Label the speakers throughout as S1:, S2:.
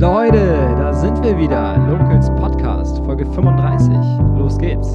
S1: Leute, da sind wir wieder. Locals Podcast, Folge 35. Los geht's.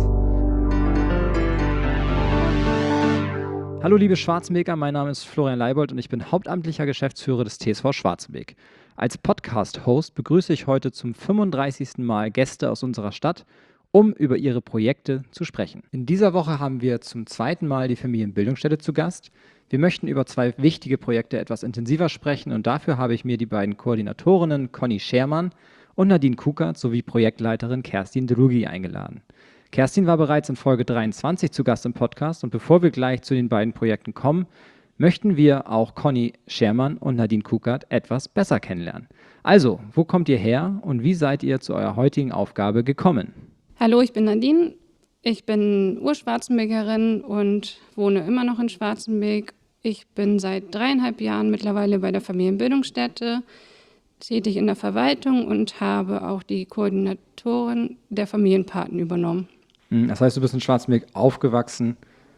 S1: Hallo liebe Schwarzenbeker, mein Name ist Florian Leibold und ich bin hauptamtlicher Geschäftsführer des TSV Schwarzenbek. Als Podcast-Host begrüße ich heute zum 35. Mal Gäste aus unserer Stadt, um über ihre Projekte zu sprechen. In dieser Woche haben wir zum zweiten Mal die Familienbildungsstätte zu Gast. Wir möchten über zwei wichtige Projekte etwas intensiver sprechen und dafür habe ich mir die beiden Koordinatorinnen Conny Schermann und Nadine Kukert sowie Projektleiterin Kerstin Drugi eingeladen. Kerstin war bereits in Folge 23 zu Gast im Podcast und bevor wir gleich zu den beiden Projekten kommen, möchten wir auch Conny Schermann und Nadine Kukert etwas besser kennenlernen. Also, wo kommt ihr her und wie seid ihr zu eurer heutigen Aufgabe gekommen?
S2: Hallo, ich bin Nadine. Ich bin Ur-Schwarzenbekerin und wohne immer noch in Schwarzenbek. Ich bin seit 3,5 Jahren mittlerweile bei der Familienbildungsstätte tätig in der Verwaltung und habe auch die Koordinatorin der Familienpaten übernommen.
S1: Das heißt, du bist in Schwarzenbek aufgewachsen?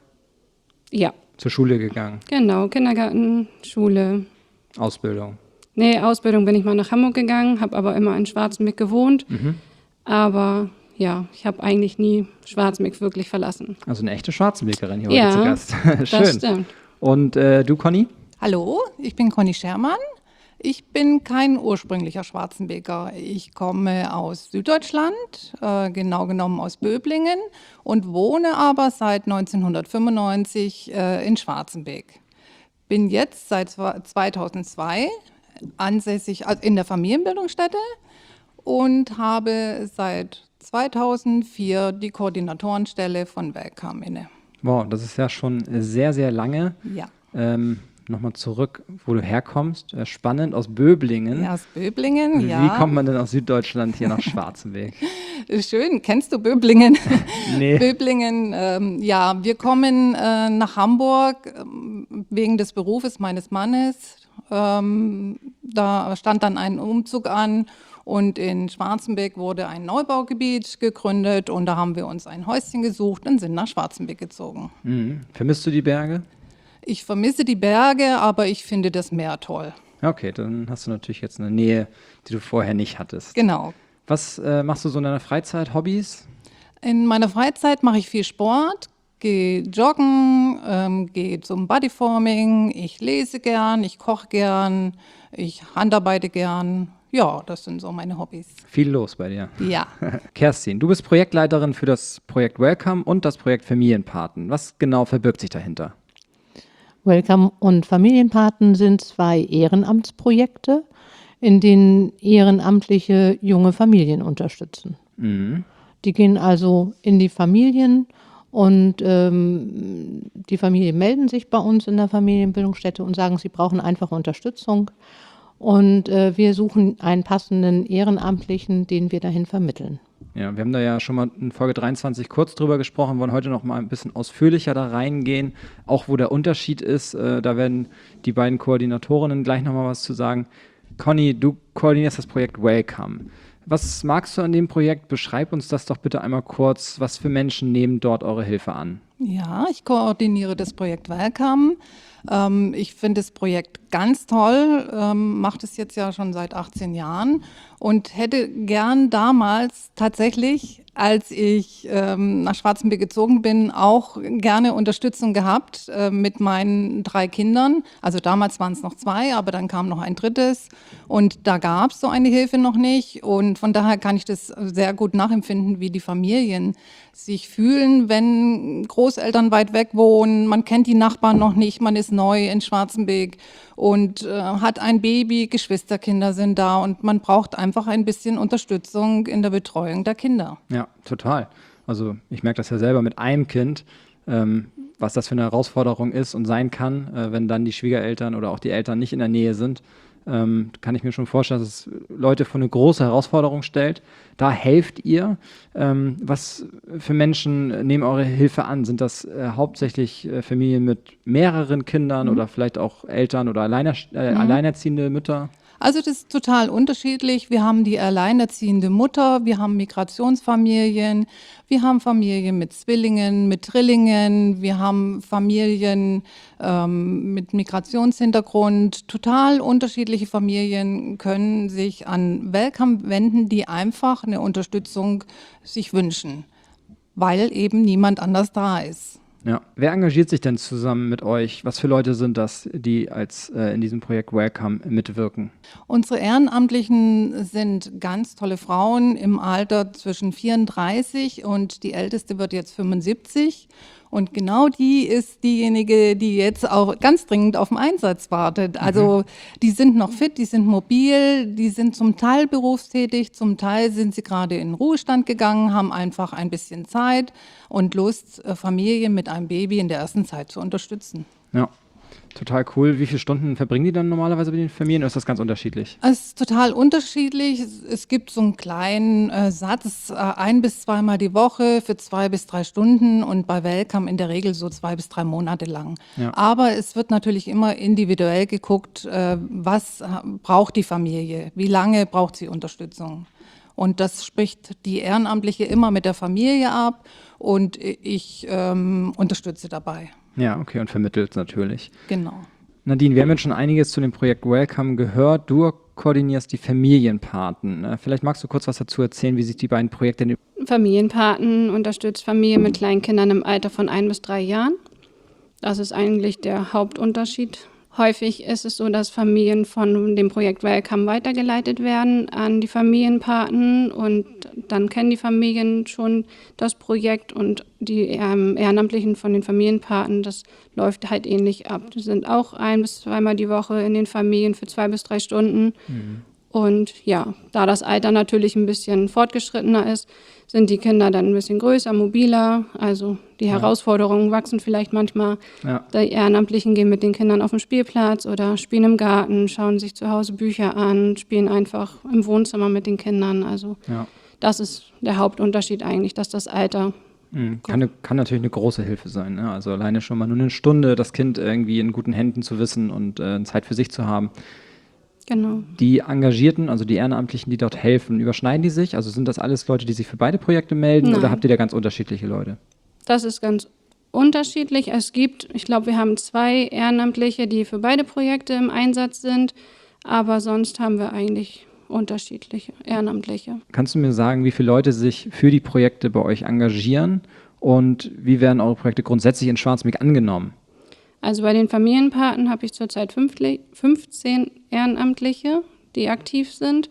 S2: Ja.
S1: Zur Schule gegangen?
S2: Genau, Kindergarten, Schule.
S1: Ausbildung?
S2: Nee, Ausbildung bin ich mal nach Hamburg gegangen, habe aber immer in Schwarzenbek gewohnt. Aber ja, ich habe eigentlich nie Schwarzenbek wirklich verlassen.
S1: Also eine echte Schwarzenbekerin hier heute zu Gast. Schön.
S2: Das stimmt.
S1: Und du, Conny?
S3: Hallo, ich bin Conny Schermann. Ich bin kein ursprünglicher Schwarzenbeker. Ich komme aus Süddeutschland, genau genommen aus Böblingen und wohne aber seit 1995 in Schwarzenbek. Bin jetzt seit 2002 ansässig in der Familienbildungsstätte und habe seit 2004 die Koordinatorenstelle von Welcome inne.
S1: Wow, das ist ja schon sehr, sehr lange.
S3: Ja.
S1: Nochmal zurück, wo du herkommst. Spannend, aus Böblingen.
S3: Ja, aus Böblingen,
S1: Wie
S3: ja.
S1: kommt man denn aus Süddeutschland hier nach Schwarzenbek?
S3: Schön, kennst du Böblingen?
S1: Nee.
S3: Böblingen, ja, wir kommen nach Hamburg wegen des Berufes meines Mannes. Da stand dann ein Umzug an und in Schwarzenbek wurde ein Neubaugebiet gegründet und da haben wir uns ein Häuschen gesucht und sind nach Schwarzenbek gezogen.
S1: Vermisst du die Berge?
S3: Ich vermisse die Berge, aber ich finde das Meer toll.
S1: Okay, dann hast du natürlich jetzt eine Nähe, die du vorher nicht hattest.
S3: Genau.
S1: Was machst du so in deiner Freizeit, Hobbys?
S3: In meiner Freizeit mache ich viel Sport, gehe joggen, gehe zum Bodyforming, ich lese gern, ich koche gern, ich handarbeite gern. Ja, das sind so meine Hobbys.
S1: Viel los bei dir.
S3: Ja.
S1: Kerstin, du bist Projektleiterin für das Projekt Welcome und das Projekt Familienpaten. Was genau verbirgt sich dahinter?
S4: Welcome und Familienpaten sind zwei Ehrenamtsprojekte, in denen ehrenamtliche junge Familien unterstützen. Die gehen also in die Familien und die Familien melden sich bei uns in der Familienbildungsstätte und sagen, sie brauchen einfache Unterstützung. Und wir suchen einen passenden Ehrenamtlichen, den wir dahin vermitteln.
S1: Ja, wir haben da ja schon mal in Folge 23 kurz drüber gesprochen, wollen heute noch mal ein bisschen ausführlicher da reingehen, auch wo der Unterschied ist. Da werden die beiden Koordinatorinnen gleich noch mal was zu sagen. Conny, du koordinierst das Projekt Welcome. Was magst du an dem Projekt? Beschreib uns das doch bitte einmal kurz. Was für Menschen nehmen dort eure Hilfe an?
S3: Ja, ich koordiniere das Projekt Welcome. Ich finde das Projekt ganz toll, mache das jetzt ja schon seit 18 Jahren und hätte gern damals tatsächlich, als ich nach Schwarzenbek gezogen bin, auch gerne Unterstützung gehabt mit meinen 3 Kindern. Also damals waren es noch 2, aber dann kam noch ein drittes und da gab es so eine Hilfe noch nicht und von daher kann ich das sehr gut nachempfinden, wie die Familien sich fühlen, wenn Großeltern weit weg wohnen, man kennt die Nachbarn noch nicht, man ist neu in Schwarzenbek und hat ein Baby, Geschwisterkinder sind da und man braucht einfach ein bisschen Unterstützung in der Betreuung der Kinder.
S1: Ja, total. Also ich merke das ja selber mit einem Kind, was das für eine Herausforderung ist und sein kann, wenn dann die Schwiegereltern oder auch die Eltern nicht in der Nähe sind. Kann ich mir schon vorstellen, dass es Leute vor eine große Herausforderung stellt. Da helft ihr. Was für Menschen nehmen eure Hilfe an? Sind das hauptsächlich Familien mit mehreren Kindern oder vielleicht auch Eltern oder alleinerziehende Mütter?
S3: Also das ist total unterschiedlich. Wir haben die alleinerziehende Mutter, wir haben Migrationsfamilien, wir haben Familien mit Zwillingen, mit Drillingen, wir haben Familien mit Migrationshintergrund. Total unterschiedliche Familien können sich an Welcome wenden, die einfach eine Unterstützung sich wünschen, weil eben niemand anders da ist.
S1: Ja. Wer engagiert sich denn zusammen mit euch? Was für Leute sind das, die in diesem Projekt Welcome mitwirken?
S3: Unsere Ehrenamtlichen sind ganz tolle Frauen im Alter zwischen 34 und die älteste wird jetzt 75. Und genau die ist diejenige, die jetzt auch ganz dringend auf den Einsatz wartet. Also die sind noch fit, die sind mobil, die sind zum Teil berufstätig, zum Teil sind sie gerade in den Ruhestand gegangen, haben einfach ein bisschen Zeit und Lust, Familien mit einem Baby in der ersten Zeit zu unterstützen.
S1: Ja, total cool. Wie viele Stunden verbringen die dann normalerweise bei den Familien oder ist das ganz unterschiedlich?
S3: Es ist total unterschiedlich. Es gibt so einen kleinen Satz, 1 bis 2 Mal die Woche für 2 bis 3 Stunden und bei Welcome in der Regel so 2 bis 3 Monate lang.
S1: Ja.
S3: Aber es wird natürlich immer individuell geguckt, was braucht die Familie, wie lange braucht sie Unterstützung. Und das spricht die Ehrenamtliche immer mit der Familie ab und ich unterstütze dabei.
S1: Ja, okay, und vermittelt natürlich.
S3: Genau.
S1: Nadine, wir haben jetzt schon einiges zu dem Projekt Welcome gehört. Du koordinierst die Familienpaten. Vielleicht magst du kurz was dazu erzählen, wie sich die beiden Projekte...
S2: Familienpaten unterstützt Familien mit kleinen Kindern im Alter von 1 bis 3 Jahren. Das ist eigentlich der Hauptunterschied. Häufig ist es so, dass Familien von dem Projekt Welcome weitergeleitet werden an die Familienpaten und dann kennen die Familien schon das Projekt und die Ehrenamtlichen von den Familienpaten, das läuft halt ähnlich ab. Die sind auch 1 bis 2 Mal die Woche in den Familien für 2 bis 3 Stunden. Und ja, da das Alter natürlich ein bisschen fortgeschrittener ist, sind die Kinder dann ein bisschen größer, mobiler. Also die Herausforderungen wachsen vielleicht manchmal.
S1: Ja.
S2: Die Ehrenamtlichen gehen mit den Kindern auf den Spielplatz oder spielen im Garten, schauen sich zu Hause Bücher an, spielen einfach im Wohnzimmer mit den Kindern. Also das ist der Hauptunterschied eigentlich, dass das Alter...
S1: Kann natürlich eine große Hilfe sein. Ne? Also alleine schon mal nur eine Stunde, das Kind irgendwie in guten Händen zu wissen und Zeit für sich zu haben.
S2: Genau.
S1: Die Engagierten, also die Ehrenamtlichen, die dort helfen, überschneiden die sich? Also sind das alles Leute, die sich für beide Projekte melden?
S2: Nein.
S1: Oder habt ihr da ganz unterschiedliche Leute?
S2: Das ist ganz unterschiedlich. Ich glaube, wir haben 2 Ehrenamtliche, die für beide Projekte im Einsatz sind. Aber sonst haben wir eigentlich unterschiedliche Ehrenamtliche.
S1: Kannst du mir sagen, wie viele Leute sich für die Projekte bei euch engagieren? Und wie werden eure Projekte grundsätzlich in Schwarzenberg angenommen?
S2: Also bei den Familienpaten habe ich zurzeit 15 Ehrenamtliche, die aktiv sind.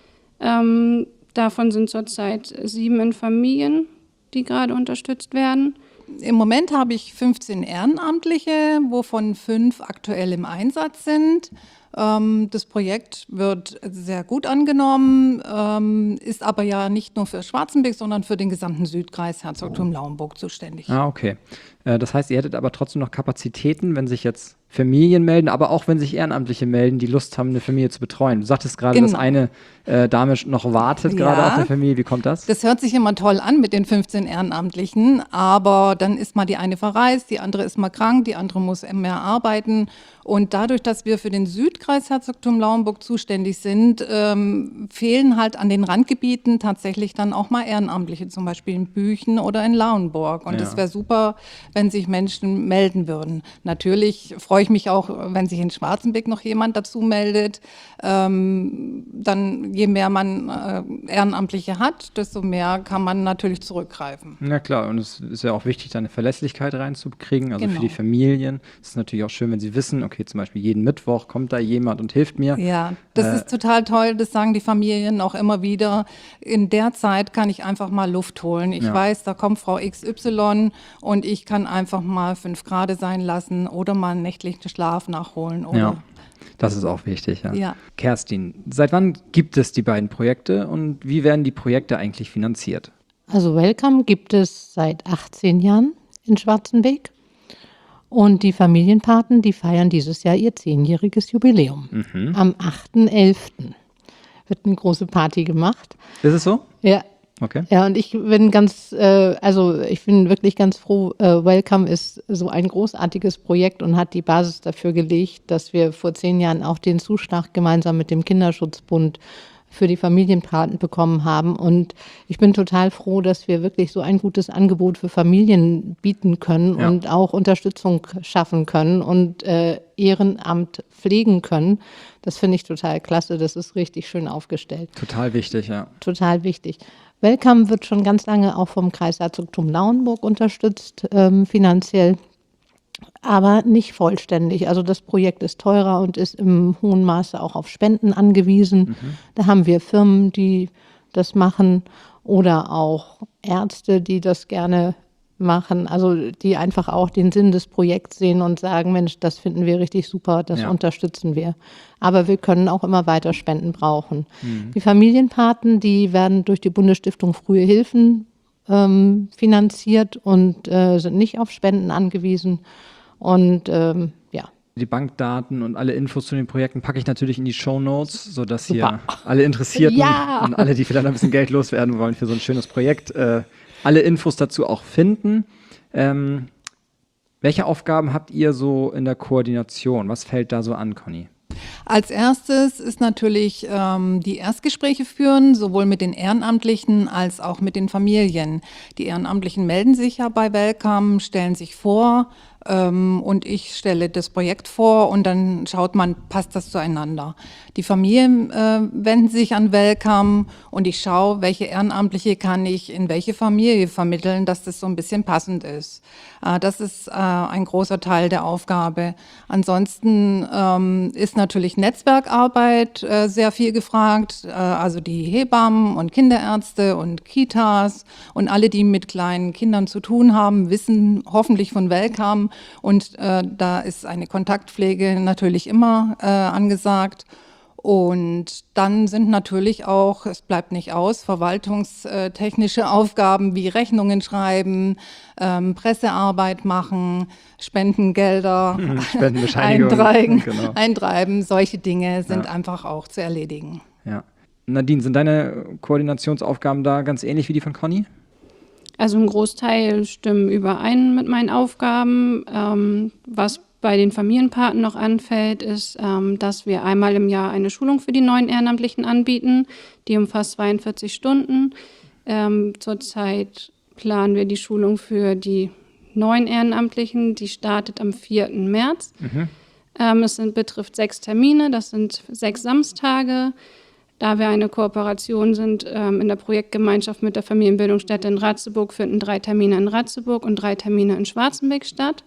S2: Davon sind zurzeit 7 in Familien, die gerade unterstützt werden.
S3: Im Moment habe ich 15 Ehrenamtliche, wovon 5 aktuell im Einsatz sind. Das Projekt wird sehr gut angenommen, ist aber ja nicht nur für Schwarzenberg, sondern für den gesamten Südkreis Herzogtum Lauenburg zuständig.
S1: Ah, okay. Das heißt, ihr hättet aber trotzdem noch Kapazitäten, wenn sich jetzt Familien melden, aber auch wenn sich Ehrenamtliche melden, die Lust haben, eine Familie zu betreuen. Du sagtest gerade, dass eine Dame noch wartet gerade auf eine Familie. Wie kommt das?
S3: Das hört sich immer toll an mit den 15 Ehrenamtlichen, aber dann ist mal die eine verreist, die andere ist mal krank, die andere muss mehr arbeiten. Und dadurch, dass wir für den Südkreis Herzogtum Lauenburg zuständig sind, fehlen halt an den Randgebieten tatsächlich dann auch mal Ehrenamtliche, zum Beispiel in Büchen oder in Lauenburg. Und das wäre super, wenn sich Menschen melden würden. Natürlich freue ich mich auch, wenn sich in Schwarzenberg noch jemand dazu meldet. Dann, je mehr man Ehrenamtliche hat, desto mehr kann man natürlich zurückgreifen.
S1: Na klar, und es ist ja auch wichtig, da eine Verlässlichkeit reinzukriegen. Also
S3: Genau.
S1: für die Familien ist es natürlich auch schön, wenn sie wissen, okay, zum Beispiel jeden Mittwoch kommt da jemand und hilft mir.
S3: Ja, das ist total toll, das sagen die Familien auch immer wieder. In der Zeit kann ich einfach mal Luft holen. Ich weiß, da kommt Frau XY und ich kann einfach mal 5 Grad sein lassen oder mal einen nächtlichen Schlaf nachholen. Oder
S1: Ja, das ist auch wichtig. Ja.
S3: Ja.
S1: Kerstin, seit wann gibt es die beiden Projekte und wie werden die Projekte eigentlich finanziert?
S4: Also Welcome gibt es seit 18 Jahren in Schwarzenberg. Und die Familienpaten, die feiern dieses Jahr ihr 10-jähriges Jubiläum. Am 8.11. wird eine große Party gemacht.
S1: Ist es so?
S4: Ja,
S1: Okay.
S4: Ja, und ich bin ich bin wirklich ganz froh. Welcome ist so ein großartiges Projekt und hat die Basis dafür gelegt, dass wir vor 10 Jahren auch den Zuschlag gemeinsam mit dem Kinderschutzbund für die Familienpaten bekommen haben. Und ich bin total froh, dass wir wirklich so ein gutes Angebot für Familien bieten können und auch Unterstützung schaffen können und Ehrenamt pflegen können. Das finde ich total klasse. Das ist richtig schön aufgestellt.
S1: Total wichtig, ja.
S4: Total wichtig. Welcome wird schon ganz lange auch vom Kreisherzogtum Lauenburg unterstützt, finanziell, aber nicht vollständig. Also das Projekt ist teurer und ist im hohen Maße auch auf Spenden angewiesen. Da haben wir Firmen, die das machen oder auch Ärzte, die das gerne machen, also die einfach auch den Sinn des Projekts sehen und sagen, Mensch, das finden wir richtig super, das unterstützen wir. Aber wir können auch immer weiter Spenden brauchen. Die Familienpaten, die werden durch die Bundesstiftung Frühe Hilfen finanziert und sind nicht auf Spenden angewiesen. Und
S1: Die Bankdaten und alle Infos zu den Projekten packe ich natürlich in die Shownotes, sodass hier alle Interessierten und alle, die vielleicht ein bisschen Geld loswerden wollen für so ein schönes Projekt, alle Infos dazu auch finden. Welche Aufgaben habt ihr so in der Koordination? Was fällt da so an, Conny?
S3: Als erstes ist natürlich die Erstgespräche führen, sowohl mit den Ehrenamtlichen als auch mit den Familien. Die Ehrenamtlichen melden sich ja bei Welcome, stellen sich vor und ich stelle das Projekt vor und dann schaut man, passt das zueinander. Die Familien wenden sich an Welcome und ich schaue, welche Ehrenamtliche kann ich in welche Familie vermitteln, dass das so ein bisschen passend ist. Das ist ein großer Teil der Aufgabe. Ansonsten ist natürlich Netzwerkarbeit sehr viel gefragt, also die Hebammen und Kinderärzte und Kitas und alle, die mit kleinen Kindern zu tun haben, wissen hoffentlich von Welcome und da ist eine Kontaktpflege natürlich immer angesagt. Und dann sind natürlich auch, es bleibt nicht aus, verwaltungstechnische Aufgaben wie Rechnungen schreiben, Pressearbeit machen, Spendengelder eintreiben. Solche Dinge sind einfach auch zu erledigen.
S1: Ja. Nadine, sind deine Koordinationsaufgaben da ganz ähnlich wie die von Conny?
S2: Also ein Großteil stimmen überein mit meinen Aufgaben. Was bei den Familienpaten noch anfällt, ist, dass wir einmal im Jahr eine Schulung für die neuen Ehrenamtlichen anbieten. Die umfasst 42 Stunden. Zurzeit planen wir die Schulung für die neuen Ehrenamtlichen. Die startet am 4. März. Es betrifft 6 Termine, das sind 6 Samstage. Da wir eine Kooperation sind in der Projektgemeinschaft mit der Familienbildungsstätte in Ratzeburg, finden 3 Termine in Ratzeburg und 3 Termine in Schwarzenbeck statt.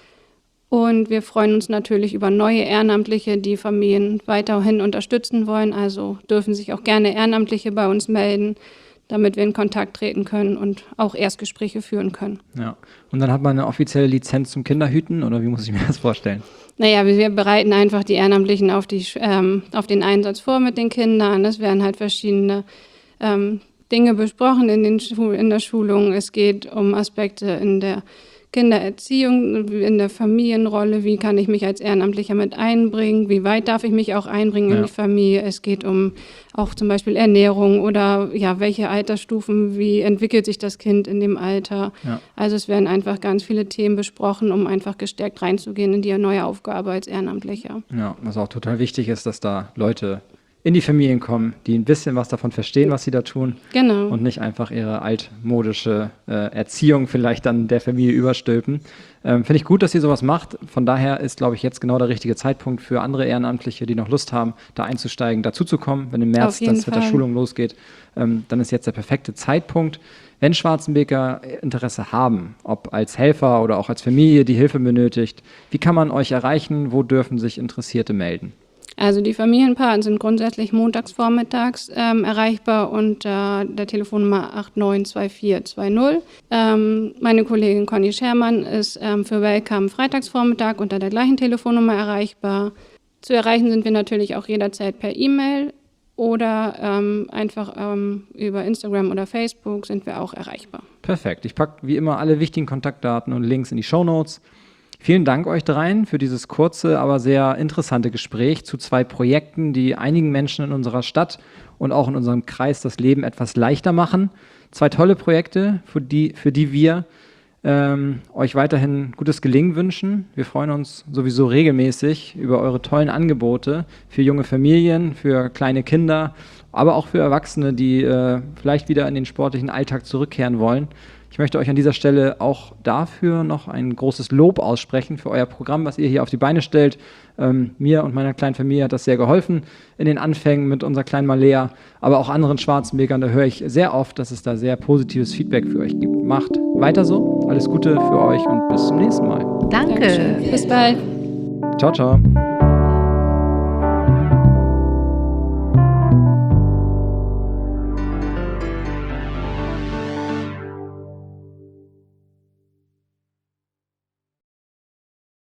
S2: Und wir freuen uns natürlich über neue Ehrenamtliche, die Familien weiterhin unterstützen wollen. Also dürfen sich auch gerne Ehrenamtliche bei uns melden, damit wir in Kontakt treten können und auch Erstgespräche führen können.
S1: Ja. Und dann hat man eine offizielle Lizenz zum Kinderhüten oder wie muss ich mir das vorstellen?
S2: Naja, wir bereiten einfach die Ehrenamtlichen auf den Einsatz vor mit den Kindern. Es werden halt verschiedene Dinge besprochen in der Schulung. Es geht um Aspekte in der Kindererziehung, in der Familienrolle, wie kann ich mich als Ehrenamtlicher mit einbringen, wie weit darf ich mich auch einbringen in die Familie. Es geht um auch zum Beispiel Ernährung oder welche Altersstufen, wie entwickelt sich das Kind in dem Alter. Ja. Also es werden einfach ganz viele Themen besprochen, um einfach gestärkt reinzugehen in die neue Aufgabe als Ehrenamtlicher.
S1: Ja, was auch total wichtig ist, dass da Leute in die Familien kommen, die ein bisschen was davon verstehen, was sie da tun.
S2: Genau.
S1: Und nicht einfach ihre altmodische Erziehung vielleicht dann der Familie überstülpen. Finde ich gut, dass ihr sowas macht. Von daher ist, glaube ich, jetzt genau der richtige Zeitpunkt für andere Ehrenamtliche, die noch Lust haben, da einzusteigen, dazuzukommen. Wenn im März das mit der Schulung losgeht, dann ist jetzt der perfekte Zeitpunkt. Wenn Schwarzenbeker Interesse haben, ob als Helfer oder auch als Familie, die Hilfe benötigt, wie kann man euch erreichen? Wo dürfen sich Interessierte melden?
S2: Also die Familienpaten sind grundsätzlich montags vormittags erreichbar unter der Telefonnummer 892420. Meine Kollegin Conny Schermann ist für Welcome freitagsvormittag unter der gleichen Telefonnummer erreichbar. Zu erreichen sind wir natürlich auch jederzeit per E-Mail oder einfach über Instagram oder Facebook sind wir auch erreichbar.
S1: Perfekt. Ich packe wie immer alle wichtigen Kontaktdaten und Links in die Shownotes. Vielen Dank euch dreien für dieses kurze, aber sehr interessante Gespräch zu 2 Projekten, die einigen Menschen in unserer Stadt und auch in unserem Kreis das Leben etwas leichter machen. 2 tolle Projekte, für die wir euch weiterhin gutes Gelingen wünschen. Wir freuen uns sowieso regelmäßig über eure tollen Angebote für junge Familien, für kleine Kinder, aber auch für Erwachsene, die vielleicht wieder in den sportlichen Alltag zurückkehren wollen. Ich möchte euch an dieser Stelle auch dafür noch ein großes Lob aussprechen für euer Programm, was ihr hier auf die Beine stellt. Mir und meiner kleinen Familie hat das sehr geholfen in den Anfängen mit unserer kleinen Malea, aber auch anderen Schwarzenbekern. Da höre ich sehr oft, dass es da sehr positives Feedback für euch gibt. Macht weiter so, alles Gute für euch und bis zum nächsten Mal.
S4: Danke.
S2: Dankeschön. Bis bald.
S1: Ciao, ciao.